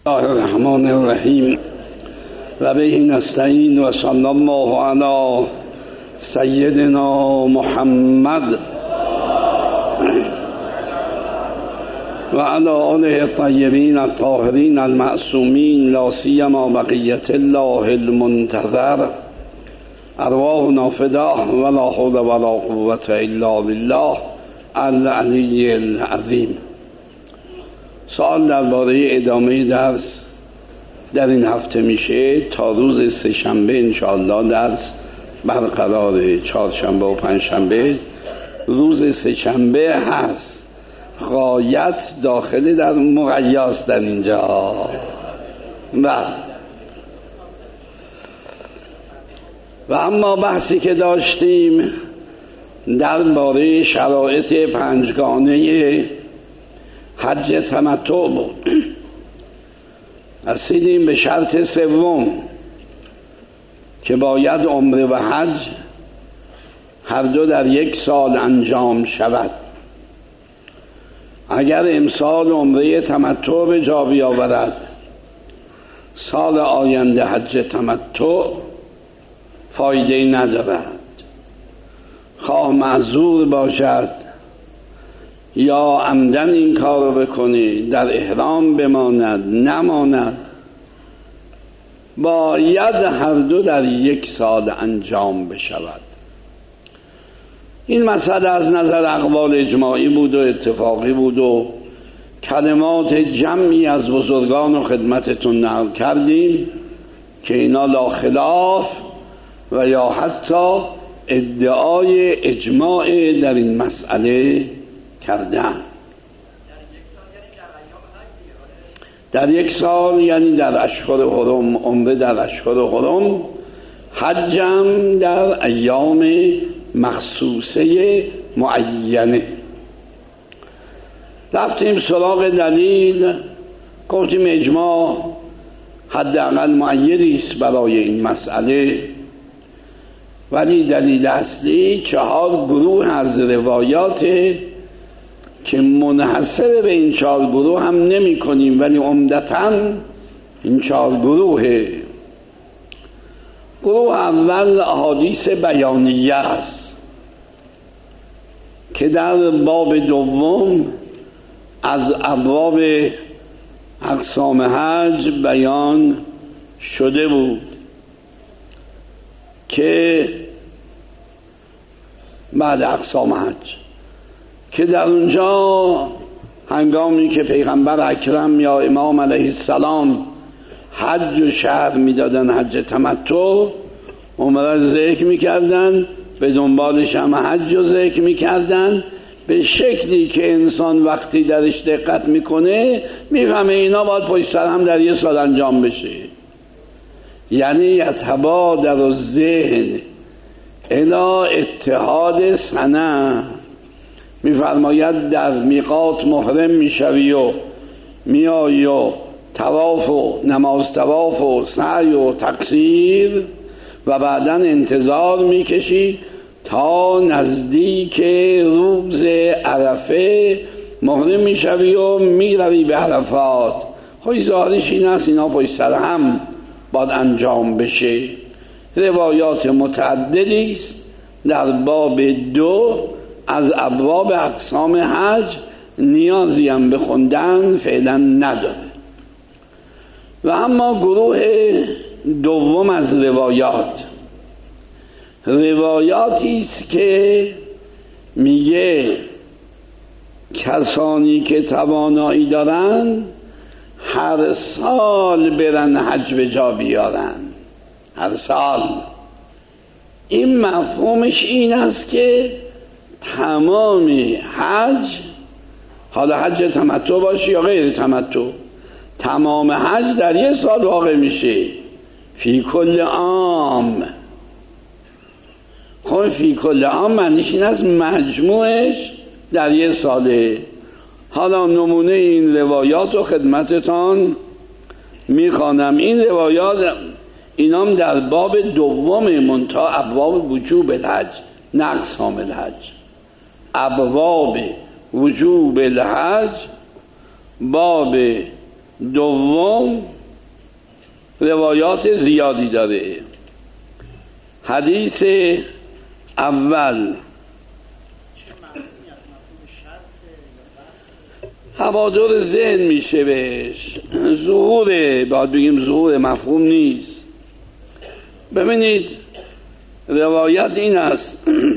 الله الرحمن الرحیم و به نستعین و صلی الله علی سیدنا محمد و علی آله الطیبین الطاهرین المعصومین لا سیما بقیة الله المنتظر ارواحنا فداه ولا حول ولا قوة الا بالله العلی العظیم. سوال درباره ادامه درس در این هفته میشه تا روز سه‌شنبه انشاءالله درس برقراره. چهارشنبه و پنجشنبه روز سه‌شنبه هست. غایت داخل در مقیاس در اینجا. و اما بحثی که داشتیم درباره شرایط پنجگانه حج تمتع بود. رسیدیم به شرط سوم که باید عمره و حج هر دو در یک سال انجام شود. اگر امسال عمره تمتع به جا بیاورد، سال آینده حج تمتع فایده ندارد. خواه معذور باشد یا عمدن این کار رو بکنی، در احرام بماند نماند، باید هر دو در یک سال انجام بشود. این مسئله از نظر اقوال اجماعی بود و اتفاقی بود و کلمات جمعی از بزرگان و خدمتتون نقل کردیم که اینا لا خلاف و یا حتی ادعای اجماع در این مسئله کردن. در یک سال یعنی در اشهر حرم، عمره در اشهر حرم، حجم در ایام مخصوصه معینه. رفتیم سراغ دلیل، گفتیم اجماع حداقل مؤیدی است برای این مسئله، ولی دلیل اصلی 4 گروه از روایات که منحصر به این 4 گروه هم نمی کنیم، ولی عمدتاً این 4 گروه. گروه اول احادیث بیانیه است که در باب دوم از ابواب اقسام حج بیان شده بود که بعد اقسام حج که در اونجا هنگامی که پیغمبر اکرم یا امام علیه السلام حج و شرح میدادن، حج تمتع، عمره ذکر میکردن، به دنبالش هم حج و ذکر میکردن، به شکلی که انسان وقتی درش دقت میکنه میفهمه اینا باید پشت سر هم در یه سال انجام بشه. یعنی یتبادر الذهن الی اتحاد سنه. میفرماید در میقات محرم میشوی و میایی و طواف و نماز طواف و سعی و تقصیر و بعداً انتظار میکشی تا نزدیک روز عرفه محرم میشوی و میروی به عرفات. خب ظاهرش این است اینا پشت سر هم باید انجام بشه. روایات متعددی است در باب 2 از ابواب اقسام حج، نیازی هم به خوندن فعلا نداره. و اما گروه دوم از روایاتی است که میگه کسانی که توانایی دارن هر سال برن حج به جا بیارن. هر سال. این مفهومش این است که تمام حج، حالا حج تمتع باشه یا غیر تمتع، تمام حج در یه سال واقع میشه. فی کل عام. خب فی کل عام معنیش این است مجموعش در یه ساله. حالا نمونه این روایات و خدمتتان میخوانم. این روایات اینام در باب دوم منتها ابواب وجوب الحج نه اقسام الحج. ابواب وجوب الحج باب دوم روایات زیادی داره. حدیث اول هوادار ذهن میشه بهش، ظهوره، باید بگیم ظهور، مفهوم نیست. ببینید روایت این است،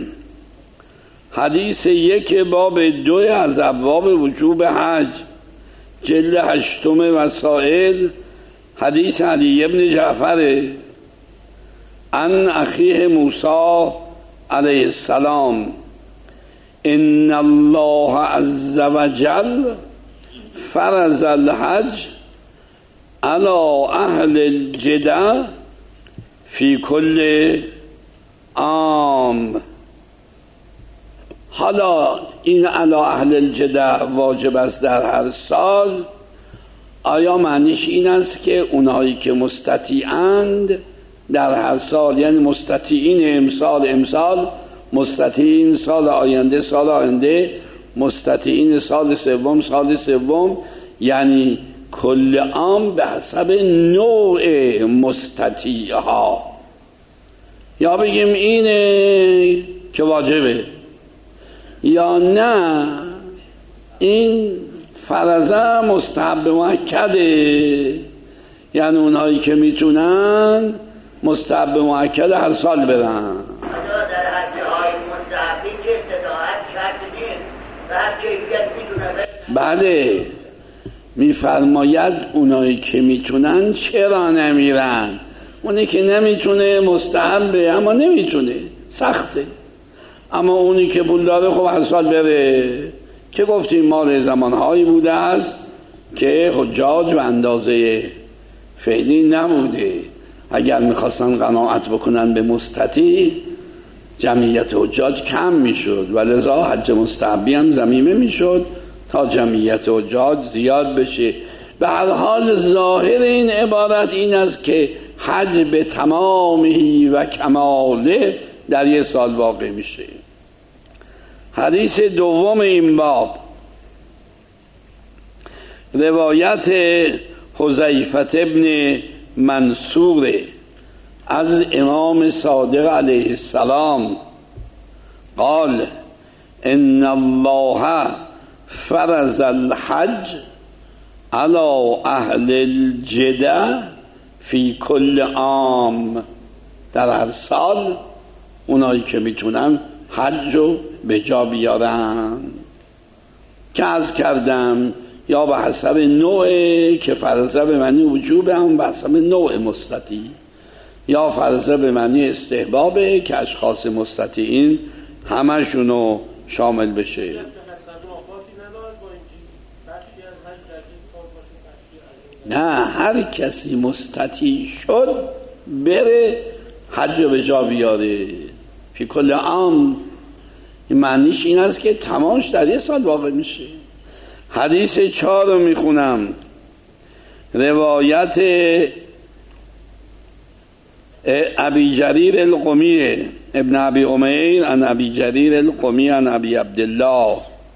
حدیث 1 باب 2 از ابواب وجوب حج، جلد 8 وسائل، حدیث علی ابن جعفر عن اخیه موسی علیه السلام ان الله عز وجل فرض الحج على اهل الجدة فی کل عام. حالا این علی اهل الجدة واجب است در هر سال، آیا معنیش این است که اونایی که مستطیعند در هر سال، یعنی مستطیعین امسال، مستطیعین سال آینده، مستطیعین سال سوم، یعنی کل عام به حسب نوع مستطیع ها، یا بگیم اینه که واجبه، یا نه این فرضه مستحب مؤکده، یعنی اونهایی که میتونن مستحب مؤکد هر سال برن. در حج های مستحبی که استطاعت کردیم و هر کیفیت میتونن. بله، میفرماید اونایی که میتونن چرا نمیرن؟ اونی که نمیتونه مستحبه، اما نمیتونه، سخته. اما اونی که پول داره خب هر سال بره، که گفتیم مال زمانهایی بوده است که حجاج به اندازه فعلی نبوده. اگر میخواستن قناعت بکنن به مستطیع، جمعیت حجاج کم میشد و لذا حج مستحبی هم ضمیمه میشد تا جمعیت حجاج زیاد بشه. به هر حال ظاهر این عبارت این است که حج به تمامه و کماله در یک سال واقع میشه. حدیث دوم این باب روایت حذیفه ابن منصور از امام صادق علیه السلام قال ان الله فرض الحج على اهل الجدة فی کل عام. در هر سال اونایی که میتونن حج رو به جا بیارن، که عرض کردم یا به حسب نوع که فرضه به معنی وجوبه، هم به حسب نوع مستطیع، یا فرضه به معنی استحبابه که اشخاص مستطیعین همشونو شامل بشه. نه، هر کسی مستطیع شد بره حج به جا بیاره فی کل عام. معنیش این است که تمامش در یک سال واقع میشه. حدیث 4 رو میخونم، روایت ابی جریر القمی ابن ابی امیر عن ابی جریر القمی عن ابی عبدالله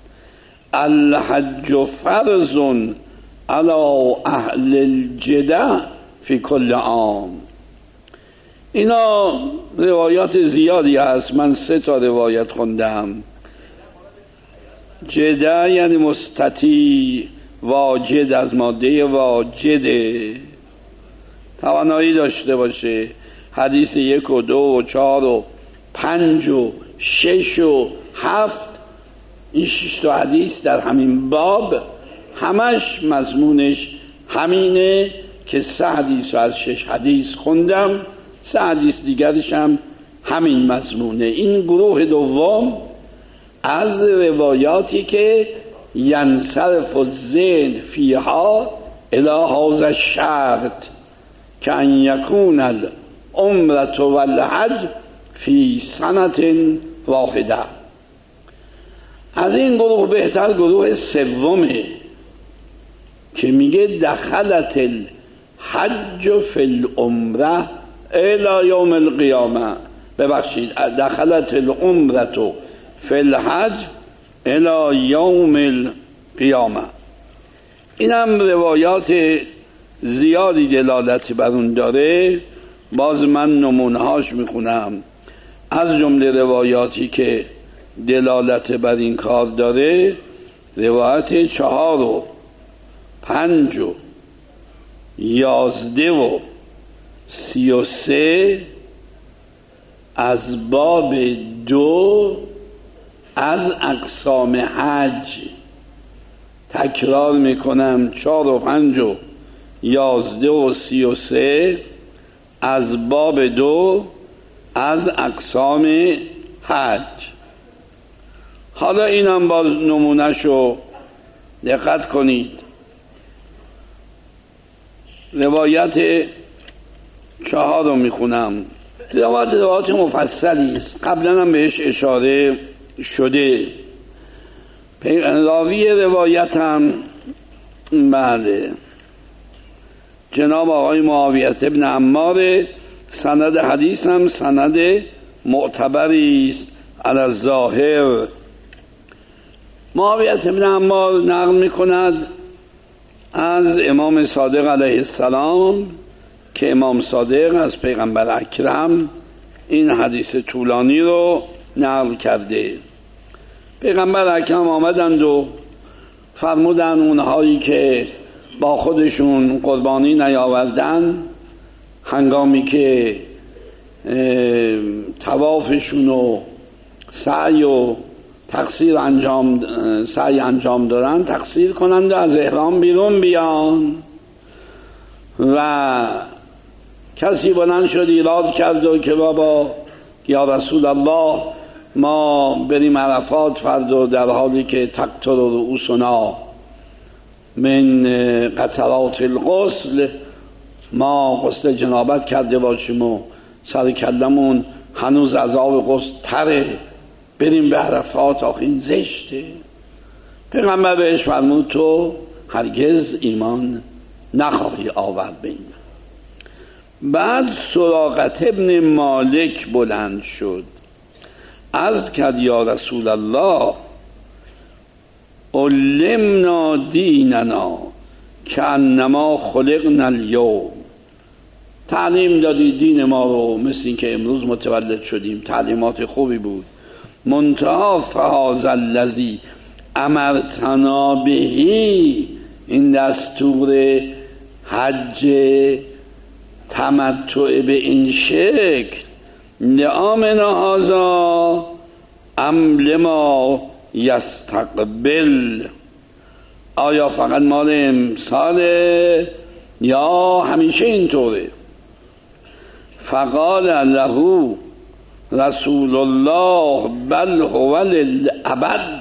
الحج فرض علی اهل الجدة فی کل عام. اینا روایات زیادی هست، من 3 روایت خوندم. جده یعنی مستطیع، واجد از ماده واجده، توانایی داشته باشه. حدیث 1 و 2 و 4 و 5 و 6 و 7، این 6 تا حدیث در همین باب همش مضمونش همینه که 3 حدیث و از 6 حدیث خوندم، 3 حدیث دیگرش هم همین مضمونه. این گروه دوم از روایاتی که ینصرف الذهن فیها الی هذا الشرط که ان یکون العمرة والحج فی سنة واحده. از این گروه بهتر گروه سومه که میگه دخلت الحج فی العمره الی یوم القیامه، ببخشید دخلت العمره فی الحج الی یوم القیامه. اینم روایات زیادی دلالتی بر اون داره. باز من نمونه‌هاش میخونم. از جمله روایاتی که دلالت بر این کار داره روایت 4 و 5 و 11 و 33 از باب 2 از اقسام حج. تکرار میکنم 4 و 5 و 11 و 33 از باب 2 از اقسام حج. حالا اینم باز نمونهشو دقت کنید. روایت 4 رو میخونم. روایت مفصلی است، قبلا هم بهش اشاره شده. راوی روایت هم بعد جناب آقای معاویه ابن عمار. سند حدیث هم سند معتبری است علی الظاهر. معاویه ابن عمار نقل میکند از امام صادق علیه السلام که امام صادق از پیغمبر اکرم این حدیث طولانی رو نقل کرده. پیغمبر اکرم آمدند و فرمودن اونهایی که با خودشون قربانی نیاوردن هنگامی که طوافشون و سعی انجام دادن تقصیر کنند و از احرام بیرون بیان. و کسی بلند شد ایراد کرد و که بابا یا رسول الله ما بریم عرفات فردا در حالی که تقطر رؤوسنا من قطرات الغسل، ما غسل جنابت کرده باشیم و سر کلمون هنوز عذاب غسل تره، بریم به عرفات، آخه این زشته. پیغمبر بهش فرمود تو هرگز ایمان نخواهی آورد به این. بعد سراقة ابن مالک بلند شد، عرض کرد یا رسول الله علمنا دیننا کانما خلقنا اليوم. تعلیم دادی دین ما رو مثل این که امروز متولد شدیم. تعلیمات خوبی بود. منتها فهذا الذی امرتنا بهی، این دستور حج تمتع به این شکل، لعامنا هذا ام لما یستقبل، آیا فقط مال امساله یا همیشه اینطوره؟ فقال له رسول الله بل هو للابد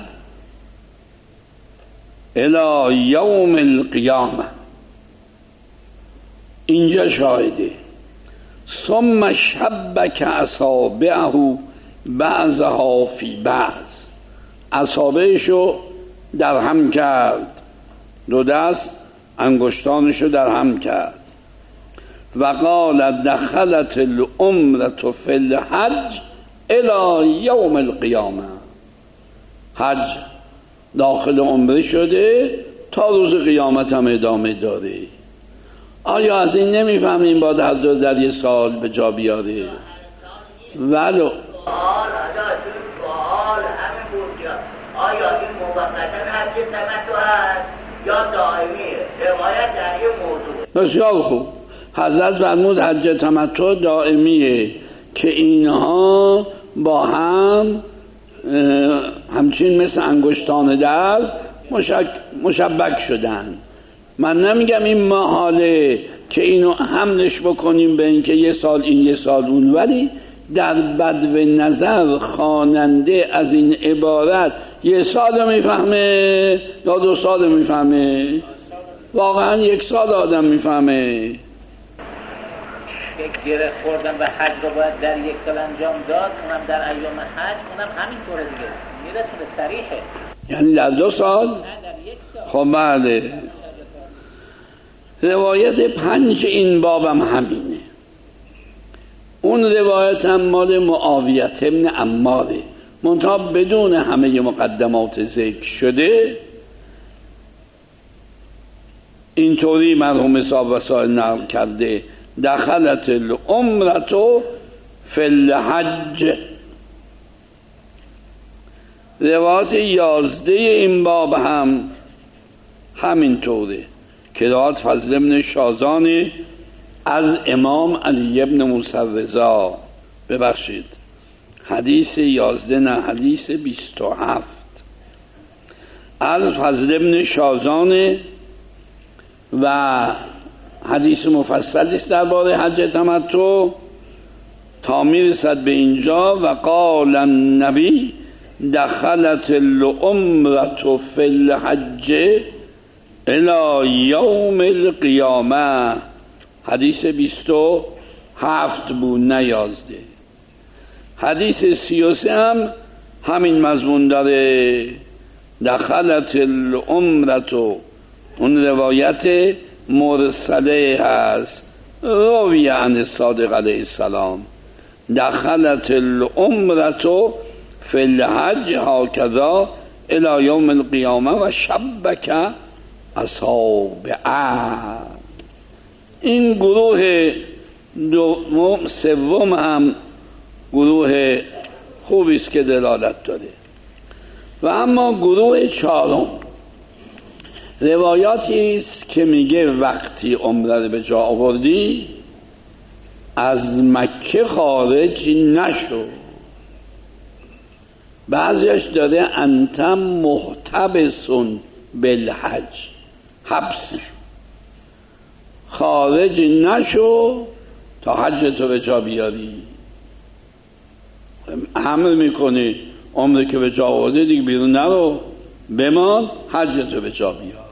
الى یوم القیامه. اینجا شاهده. ثم شبک اصابعه بعضها فی بعض، اصابعشو در هم کرد، دو دست انگشتانشو در هم کرد. و قال دخلت العمرة فی الحج الى یوم القیامه، حج داخل عمره شده تا روز قیامت هم ادامه داره. آیا از این نمیفهمیم باید هر دو در یه سال به جا بیاره؟ ولو سوال همین بود که آیا این موقتا حج تمتع است یا دائمیه؟ روایت در این موضوع بسیار خوب. حضرت فرمود حج تمتع دائمیه که اینها با هم همچین مثل انگشتان دست مشبک شدن. من نمیگم این محاله که اینو حملش بکنیم به این که یه سال این یه سال اون، ولی در بدو نظر خواننده از این عبارت یه سال میفهمه یا 2 سال میفهمه؟ واقعا 1 سال آدم میفهمه. یک گره خوردن و حج رو باید در 1 سال انجام داد، اونم در ایام حج، اونم همینطوره دیگه، میرسونه صریحه. یعنی در 2 سال؟ نه در 1 سال. خب بله. روایت 5 این بابم همینه. اون روایت هم مال معاویه ابن عماره، منتها بدون همه مقدمات ذکر شده. اینطوری مرحوم صاحب وسائل نقل کرده دخلت العمرة فی الحج. روایت 11 این باب هم همینطوره که روایت فضل بن شازان از امام علی بن موسی رضا، ببخشید حدیث 11 نه حدیث 27 از فضل بن شازان و حدیث مفصلی است درباره حج تمتع تا میرسد به اینجا و قال النبی دخلت العمرة فی الحج الی یوم القیامه. حدیث 27 بود نه 11. حدیث 33 هم همین مضمون داره، دخلت العمرة، اون روایت مرسله هست راوی عن الصادق علیه السلام، دخلت العمرة فی الحج هکذا الی یوم القیامه و شبک اصابعه. این گروه سوم هم گروه خوبی است که دلالت داره. و اما گروه چهارم روایاتی است که میگه وقتی عمره رو به جا آوردی از مکه خارج نشو. بعضیش داره انت محتبسون بالحج، حبس خارج نشو تا حج تو به جا بیاری. امر میکنی عمره که به جا آورده دیگه بیرون نرو، بمان حج تو به جا بیار.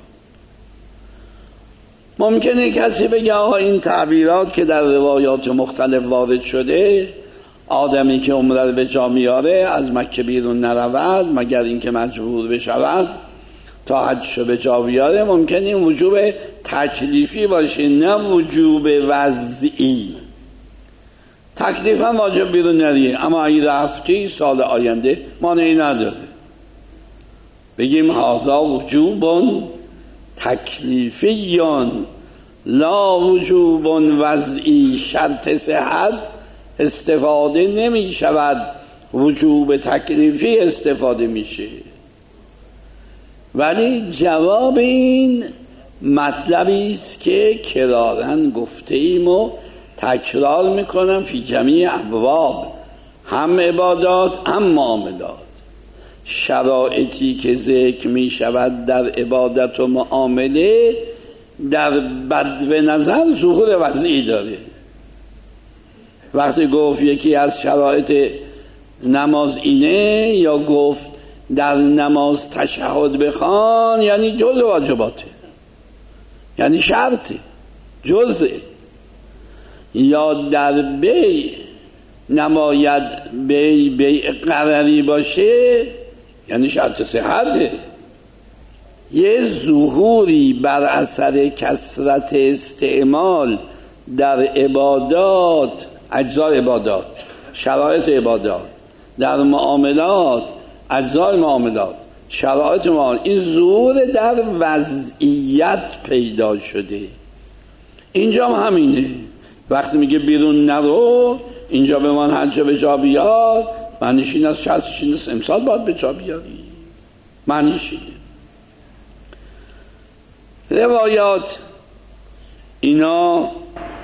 ممکنه کسی بگه آقا این تعبیرات که در روایات مختلف وارد شده، آدمی که عمره رو به جا میاره از مکه بیرون نرود مگر اینکه مجبور بشود تا حجشو به جا بیاره، ممکنه این وجوب تکلیفی باشه نه وجوب وضعی. تکلیف هم واجب بیرون نریه، اما اگه رفتی سال آینده مانعی نداره بگیم هذا وجوب تکلیفیون لا وجوب وضعی. شرط صحت استفاده نمی شود، وجوب تکلیفی استفاده میشه. ولی جواب این مطلبی است که کرارن گفته ایم و تکرار میکنم فی جمیع ابواب، هم عبادات هم معاملات. شرایطی که ذکر می شود در عبادت و معامله در بدو نظر ظهور وضعی داره. وقتی گفت یکی از شرایط نماز اینه، یا گفت در نماز تشهد بخوان، یعنی جز واجباته، یعنی شرطه، جزه. یا در بی نماید بی قراری باشه، یعنی شرط صحته. یه ظهوری بر اثر کثرت استعمال در عبادات، اجزای عبادات، شرایط عبادات، در معاملات، اجزای معاملات، شرایط معاملات، این ظهور در وضعیت پیدا شده. اینجا هم همینه. وقتی میگه بیرون نرو، اینجا به من حج به جا بیار، معنیش این است شرطش این است امسال باید به جا بیاری، معنیش اینه. روایات اینا اگر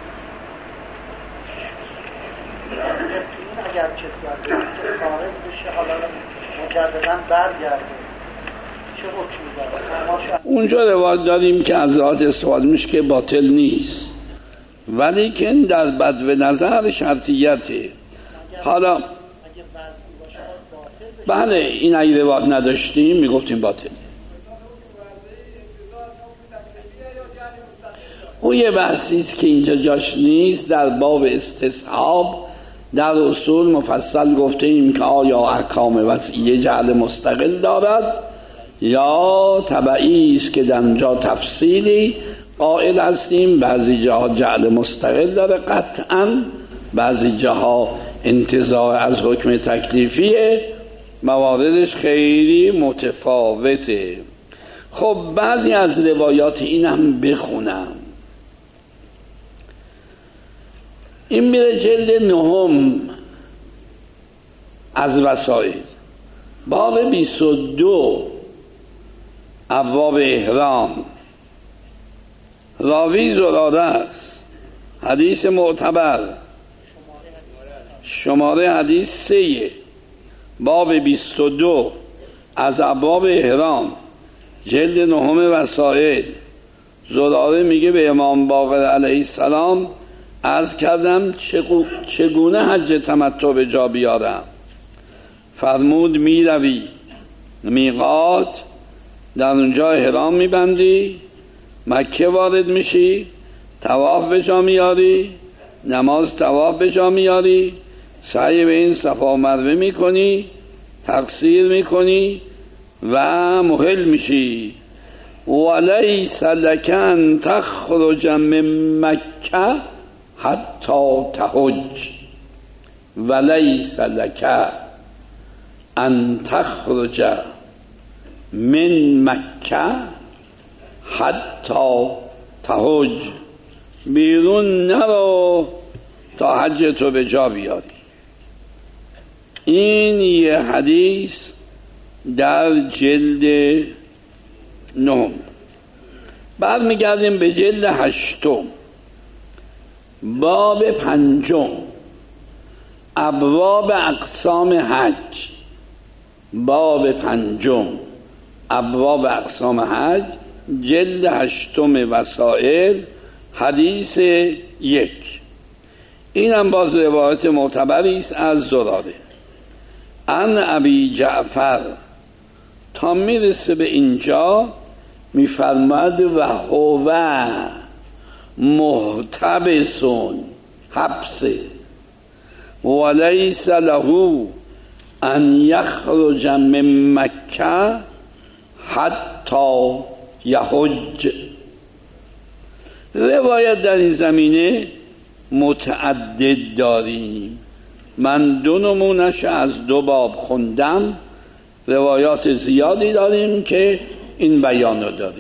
کسی از که خارج بشه حالا مجدداً برگرده چه حکمی داره؟ اونجا روایت داریم که از ذات استفاده میشه که باطل نیست، ولی که در بدو نظر شرطیته. حالا بله این اگه روایت نداشتیم میگفتیم باطل. اون یه بحثی است که اینجا جاش نیست. در باب استصحاب در اصول مفصل گفته ایم که آیا احکام وضعیه جعل مستقل دارد یا تبعی است که در اونجا تفصیلی قائل هستیم. بعضی جاها جعل مستقل داره قطعا، بعضی جاها انتزاع از حکم تکلیفیه، مواردش خیلی متفاوته. خب بعضی از روایات این هم بخونم. این میره جلد 9 از وسائل، باب 22 ابواب احرام. راوی زراده است، حدیث معتبر، شماره حدیث 3، باب 22 از ابواب احرام، جلد 9 وسائل. زراره میگه به امام باقر علیه السلام عرض کردم چگونه حج تمتع به جا بیارم؟ فرمود میروی میقات، در اونجا احرام میبندی، مکه وارد میشی، طواف به جا میاری، نماز طواف به جا میاری، سعی به این صفا و مروه میکنی، تقصیر میکنی و محل میشی. ولیس لک ان تخرج من مکه حتی تحج، ولیس لک ان تخرج من مکه حتی تحج، بیرون نرو تا حج تو به جا بیاری. این یه حدیث در جلد 9. بعد میگردیم به جلد 8، باب 5 ابواب اقسام حج. باب 5 ابواب اقسام حج، جلد 8 وسائل، حدیث 1. این هم باز روایت معتبری است از زراره. ان ابی جعفر، تا میرسه به اینجا میفرماد و هو محتبسون، حبسه، ولیس له ان یخرج من مکه حتی یحج. روایت در این زمینه متعدد داریم، من 2 نمونش از 2 باب خوندم. روایات زیادی داریم که این بیانو داره.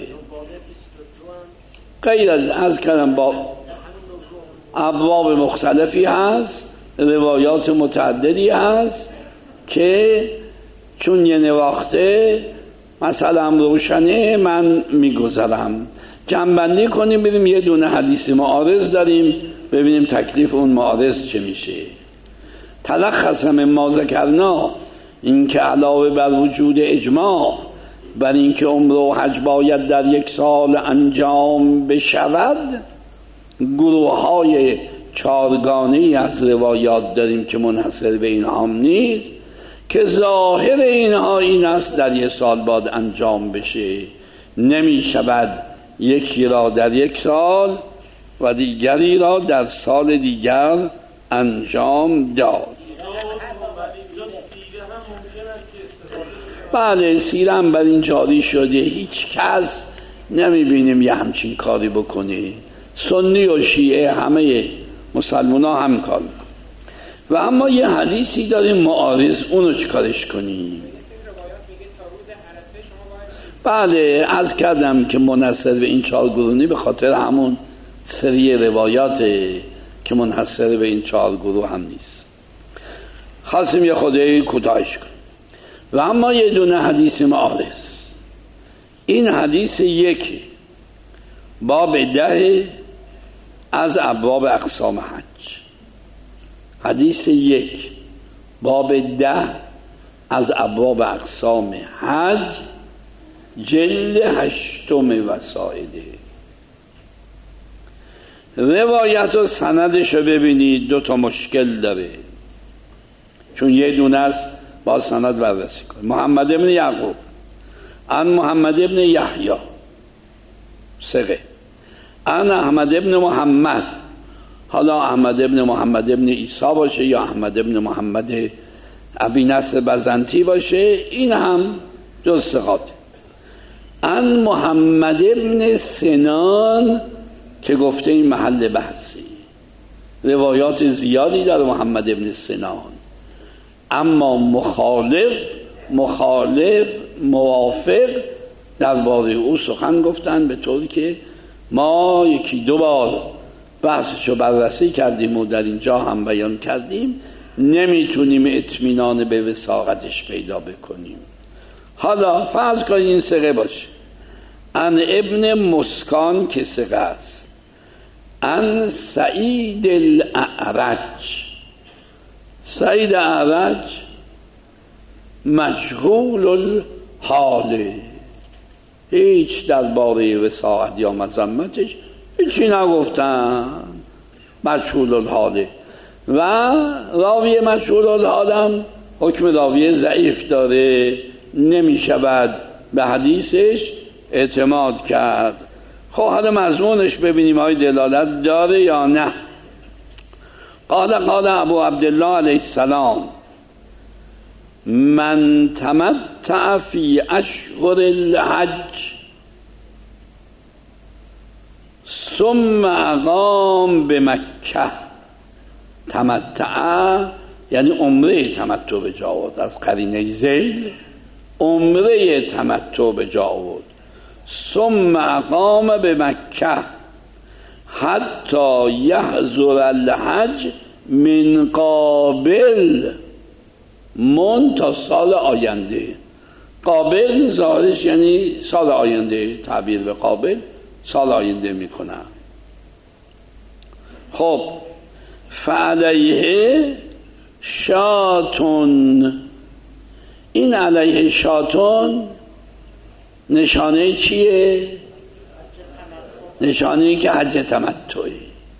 غیر از کردم با ابواب مختلفی هست، روایات متعددی هست که چون یه نواخته مثلا روشنه من میگذرم. جمع‌بندی کنیم ببینیم یه دونه حدیث معارض داریم، ببینیم تکلیف اون معارض چه میشه. تلخص مما ذکرنا، این که علاوه بر وجود اجماع بر این که عمره و حج باید در 1 سال انجام بشود، گروه های 4گانه‌ای از روایات داریم که منحصر به اینها نیست، که ظاهر اینها این است در 1 سال باید انجام بشه. نمی شود یکی را در 1 سال و دیگری را در سال دیگر انجام داد. بله، سیره هم بر این جاری شده، هیچ کس نمی بینیم یه همچین کاری بکنه. سنی و شیعه همه مسلمان ها هم کار میکنن. و اما یه حدیثی داریم معارض، اونو چیکارش کنیم؟ بله، عرض کردم که منحصر به این 4 گروه به خاطر همون سری روایات که منحصر به این 4 گروه هم نیست. خواستیم یه خودی کوتاهش کنیم. و اما یه دونه حدیث معارض، این حدیث 1 باب 10 از ابواب اقسام حج. حدیث 1 باب 10 از ابواب اقسام حج، جلد 8 وسائله. روایت و سندش رو ببینید 2 تا مشکل داره، چون یه دونه است با سند بررسی کنید. محمد ابن یعقوب عن محمد ابن یحیی ثقه عن احمد ابن محمد، حالا احمد ابن محمد ابن عیسی باشه یا احمد ابن محمد ابی نصر بزنتی باشه، این هم جز ثقاته. عن محمد ابن سنان که گفته این محل بحثی، روایات زیادی داره محمد ابن سنان، اما مخالف موافق درباره او سخن گفتن، به طوری که ما یکی دو بار بحثشو بررسی کردیم و در اینجا هم بیان کردیم. نمیتونیم اطمینان به وثاقتش پیدا بکنیم. حالا فرض کنید این ثقه باشه. ان ابن مسکان که ثقه است، ان سعید الاعرج. سعید اعرج مجهول الحاله، هیچ درباره وثاقت یا مذمتش هیچی نگفتن، مجهول الحاله. و راوی مجهول الحالم حکم راوی ضعیف داره، نمی شود به حدیثش اعتماد کرد. خب حالا مضمونش ببینیم آیا دلالت داره یا نه. قال ابو عبدالله علیه السلام من تمتع فی اشهر الحج ثم اقام به مکه. تمتع یعنی عمره تمتع به جا آورد، از قرینه ذیل عمره تمتع به جا آورد. ثم اقام به مکه حتی یحضر الحج من قابل، من تا سال آینده. قابل ظاهرش یعنی سال آینده، تعبیر به قابل سال آینده میکنم. خب فعلیه شاتون، این علیه شاتون نشانه چیه؟ نشانه که حج تمتعی،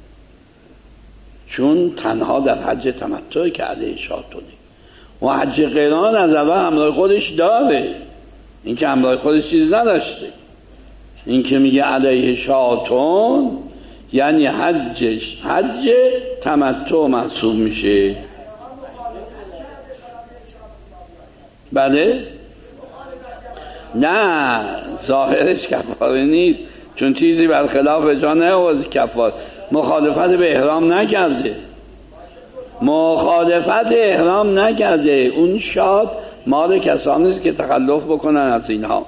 چون تنها در حج تمتعی که علیه شاتونی. و حج قران از اول همراه خودش داره، این که همراه خودش چیز نداشته. این که میگه علیه شاتون یعنی حجش حج تمتع محسوب میشه. بله؟ نه، ظاهرش کفاره نیست، چون چیزی برخلاف جا نیاورد کفاره. مخالفت به احرام نکرده، مخالفت احرام نکرده. اون شاد مال کسانی است که تخلف بکنن از اینها.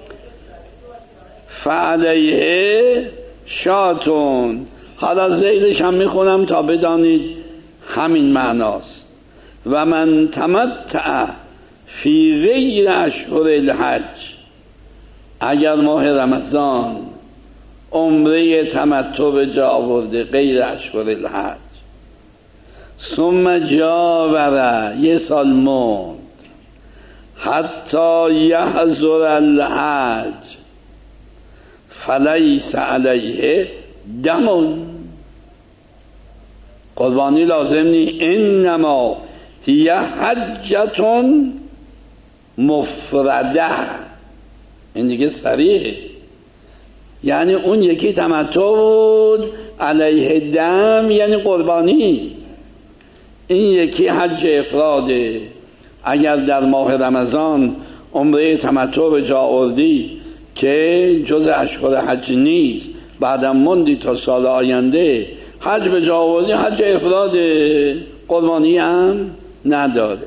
فعلیه شاتون. حالا زیدش هم میخونم تا بدانید همین معناست. و من تمتع فی غیر اشهر الحج، اگر ماه رمضان عمره تمتع به جا آورده غیر اشهر الحج، ثم جاوره یه سال موند حتی یحضر الحج فلیس علیه دمون، قربانی لازم نی، انما هی حجتون مفرده. این دیگه صریحه، یعنی اون یکی تمتع بود علیه دم یعنی قربانی، این یکی حج افراده. اگر در ماه رمضان عمره تمتع به جا آوردی که جز اشهر حج نیست، بعدم موندی تا سال آینده حج به جا آوردی، حج افراده، قربانی هم نداره.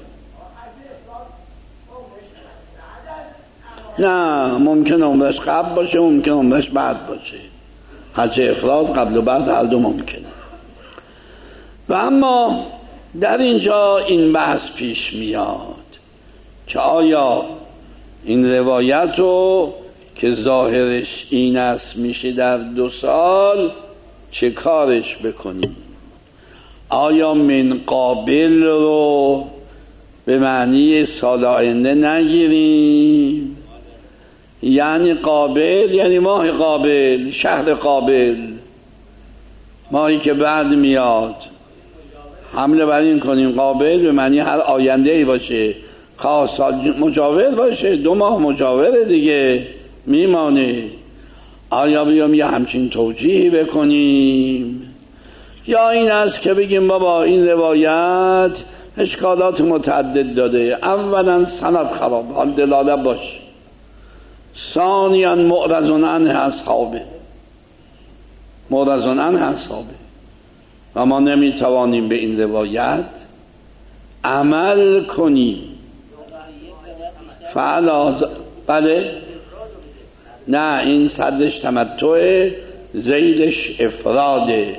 نه، ممکن عمرش قبل باشه، ممکن عمرش بعد باشه. حج افراد قبل و بعد هر دو ممکنه. و اما در اینجا این بحث پیش میاد که آیا این روایت رو که ظاهرش این است میشه در 2 سال چه کارش بکنیم؟ آیا من قابل رو به معنی سال آینده نگیریم؟ یعنی قابل یعنی ماه قابل، شهر قابل، ماهی که بعد میاد، حمله بر این کنیم قابل به معنی هر آینده ای باشه، خاص مجاور باشه، 2 ماه مجاوره دیگه میمانه. آیا بیام یه همچین توجیهی بکنیم، یا این است که بگیم بابا این روایت اشکالات متعدد داده؟ اولا سند خراب، حال دلاله باشه. ثانیاً معرض عنه اصحابه، معرض عنه اصحابه، و ما نمیتوانیم به این روایت عمل کنیم. بله نه این صدرش تمتع، زیدش افراده.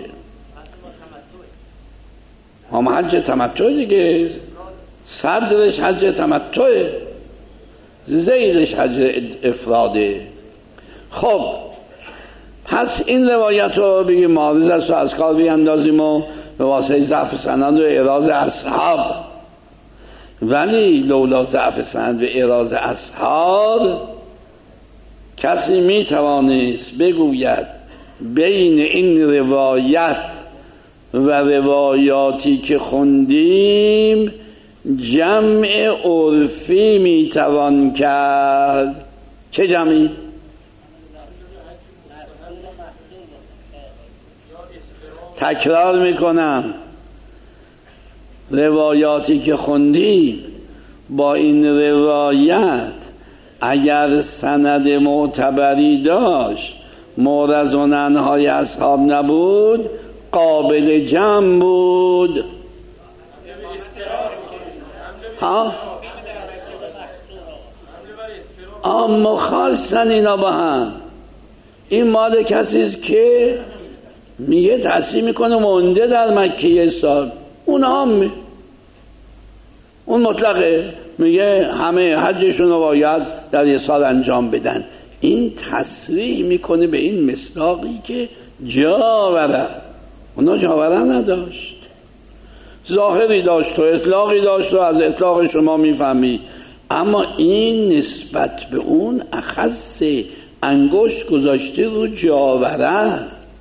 هم حج تمتع دیگه، صدرش حج تمتع، زیدش حج افراده. خب پس این روایت رو بگیم معارض است و از کار بیندازیم و به واسطه ضعف سند و اعراض اصحاب. ولی لولا ضعف سند و اعراض اصحاب کسی می توانست بگوید بین این روایت و روایاتی که خوندیم جمع عرفی می توان کرد. چه جمعی؟ تکرار میکنم، روایاتی که خوندیم با این روایت اگر سند معتبری داشت، معرض و ننهای اصحاب نبود، قابل جمع بود. ها؟ مخالصن اینا با هم. این مال کسیست که میگه تحصیل میکنه مونده در مکه یه سال، اون عامه، اون مطلقه، میگه همه حجشون رو باید در یه سال انجام بدن. این تصریح میکنه به این مصداقی که جاوره، اونا جاوره نداشت، ظاهری داشت و اطلاقی داشت و از اطلاق شما میفهمی، اما این نسبت به اون اخص انگشت گذاشته رو جاوره.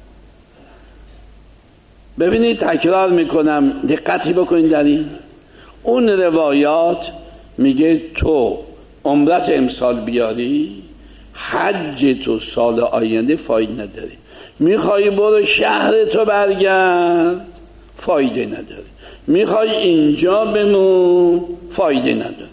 ببینید تکرار میکنم، دقتی بکنید در این. اون روایات میگه تو عمرت امسال بیاری، حج تو سال آینده فایده نداره. میخوای برو شهر تو برگرد، فایده نداره. میخوای اینجا بمون، فایده نداره.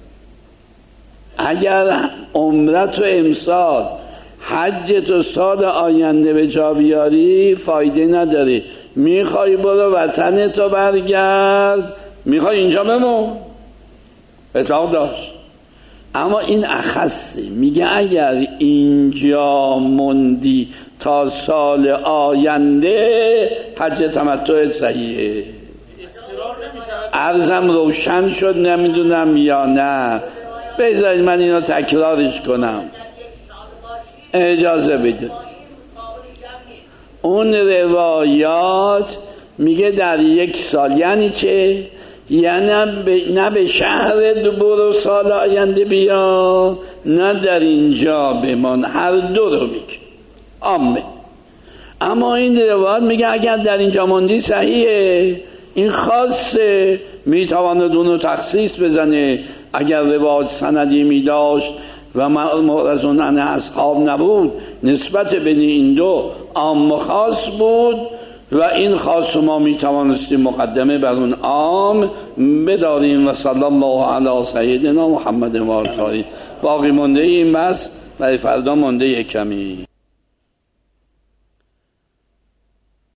اگر عمرت تو امسال، حج تو سال آینده به جا بیاری، فایده نداره. میخوای برو وطن تو برگرد، میخوای اینجا بمون، اطلاق داشت. اما این اخصه، میگه اگر اینجا موندی تا سال آینده، حج تمتع صحیحه. عرضم روشن شد نمیدونم یا نه؟ بذارید من اینو تکرارش کنم، اجازه بدید. اون روایات میگه در یک سال، یعنی چه؟ یعنی نه به شهر برو سال آینده بیا، نه در اینجا بمان، هر دو رو میگه عامه. اما این روایات میگه اگر در اینجا موندی صحیحه، این خاصه، میتواند اونو تخصیص بزنه. اگر روایت سندی میداشت و معرضون عن اصحاب نبود، نسبت بین این دو عام و خاص بود و این خاص ما میتوانستیم مقدمه بر اون عام بداریم. و صلی الله علی سیدنا محمد و آله. باقی مونده این بس برای فردا مونده یک کمی.